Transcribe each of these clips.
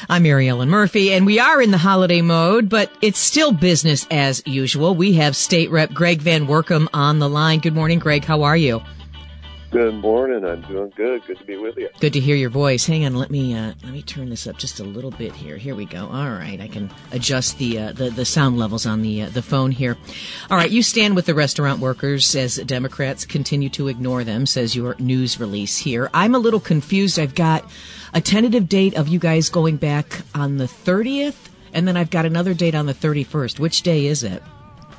I'm Mary Ellen Murphy, and we are in the holiday mode, but it's still business as usual. We have State Rep Greg Van Workum on the line. Good morning, Greg. How are you? Good morning. I'm doing good. Good to be with you. Good to hear your voice. Hang on, let me turn this up just a little bit here. Here we go. All right, I can adjust the sound levels on the phone here. All right, you stand with the restaurant workers as Democrats continue to ignore them, says your news release here. I'm a little confused. I've got a tentative date of you guys going back on the 30th, and then I've got another date on the 31st. Which day is it?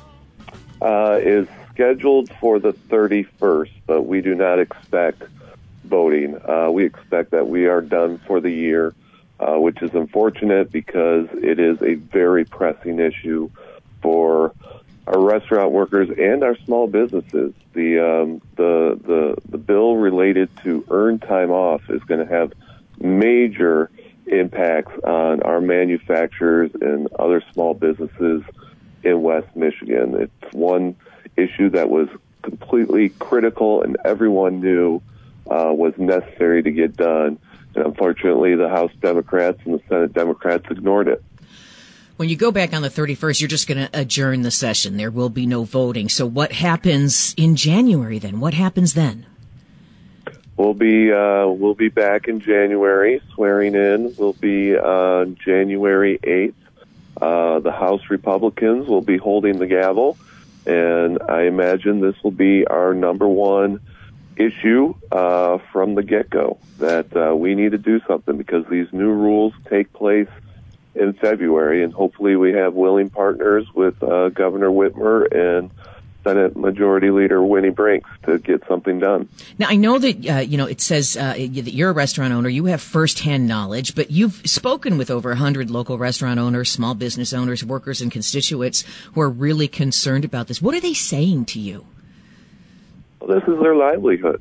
Is scheduled for the 31st, but we do not expect voting. We expect that we are done for the year, which is unfortunate because it is a very pressing issue for our restaurant workers and our small businesses. The bill related to earned time off is going to have major impacts on our manufacturers and other small businesses in West Michigan. It's one issue that was completely critical and everyone knew was necessary to get done. And unfortunately, the House Democrats and the Senate Democrats ignored it. When you go back on the 31st, you're just going to adjourn the session. There will be no voting. So what happens in January then? What happens then? We'll be back in January. Swearing in will be on January 8th. The House Republicans will be holding the gavel. And I imagine this will be our number one issue from the get-go, that we need to do something because these new rules take place in February, and hopefully we have willing partners with Governor Whitmer and Senate Majority Leader Winnie Brinks to get something done. Now, I know that, it says that you're a restaurant owner. You have firsthand knowledge, but you've spoken with over 100 local restaurant owners, small business owners, workers, and constituents who are really concerned about this. What are they saying to you? Well, this is their livelihood.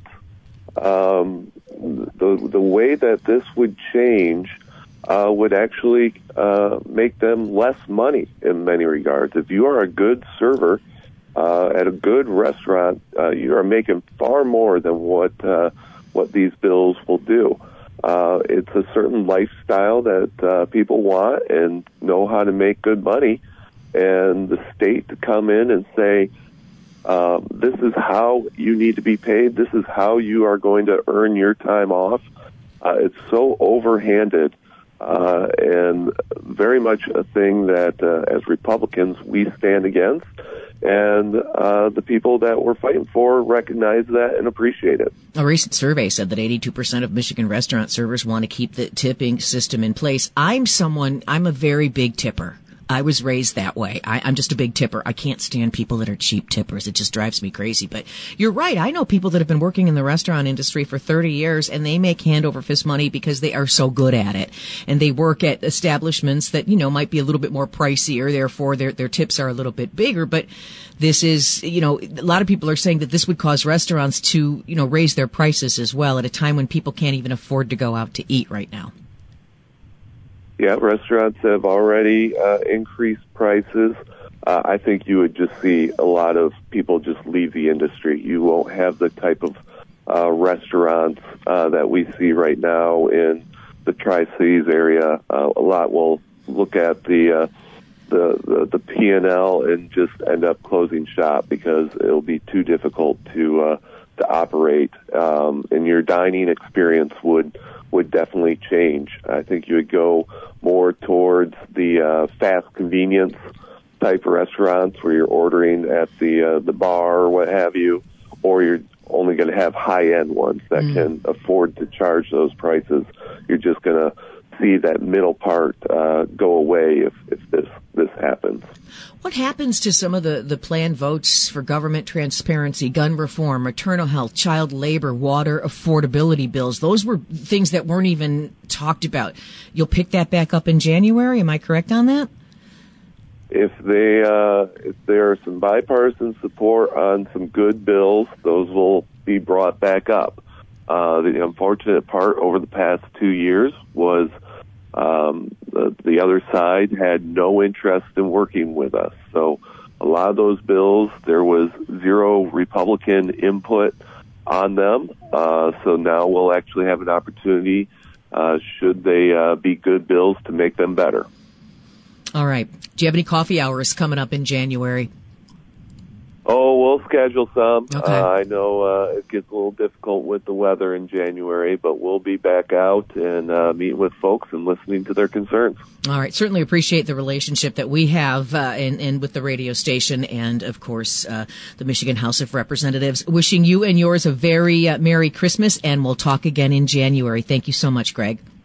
The way that this would change would actually make them less money in many regards. If you are a good server at a good restaurant, you are making far more than what these bills will do. It's a certain lifestyle that people want and know how to make good money, and the state to come in and say, this is how you need to be paid, this is how you are going to earn your time off. It's so overhanded and very much a thing that as Republicans we stand against. And the people that we're fighting for recognize that and appreciate it. A recent survey said that 82% of Michigan restaurant servers want to keep the tipping system in place. I'm a very big tipper. I was raised that way. I'm just a big tipper. I can't stand people that are cheap tippers. It just drives me crazy. But you're right. I know people that have been working in the restaurant industry for 30 years, and they make hand over fist money because they are so good at it. And they work at establishments that, might be a little bit more pricier. Therefore, their tips are a little bit bigger. But this is, a lot of people are saying that this would cause restaurants to, raise their prices as well at a time when people can't even afford to go out to eat right now. Yeah, restaurants have already increased prices. I think you would just see a lot of people just leave the industry. You won't have the type of restaurants that we see right now in the Tri-Cities area. A lot will look at the P&L and just end up closing shop because it'll be too difficult to operate, and your dining experience would definitely change. I think you would go more towards the fast convenience type restaurants where you're ordering at the bar or what have you, or you're only going to have high-end ones that can afford to charge those prices. You're just going to see that middle part go away if this happens. What happens to some of the planned votes for government transparency, gun reform, maternal health, child labor, water affordability bills? Those were things that weren't even talked about. You'll pick that back up in January. Am I correct on that? If there are some bipartisan support on some good bills, those will be brought back up. The unfortunate part over the past 2 years was the other side had no interest in working with us. So a lot of those bills, there was zero Republican input on them. So now we'll actually have an opportunity should they be good bills to make them better. All right. Do you have any coffee hours coming up in January? Oh, we'll schedule some. Okay. I know it gets a little difficult with the weather in January, but we'll be back out and meeting with folks and listening to their concerns. All right. Certainly appreciate the relationship that we have and with the radio station and, of course, the Michigan House of Representatives. Wishing you and yours a very Merry Christmas, and we'll talk again in January. Thank you so much, Greg.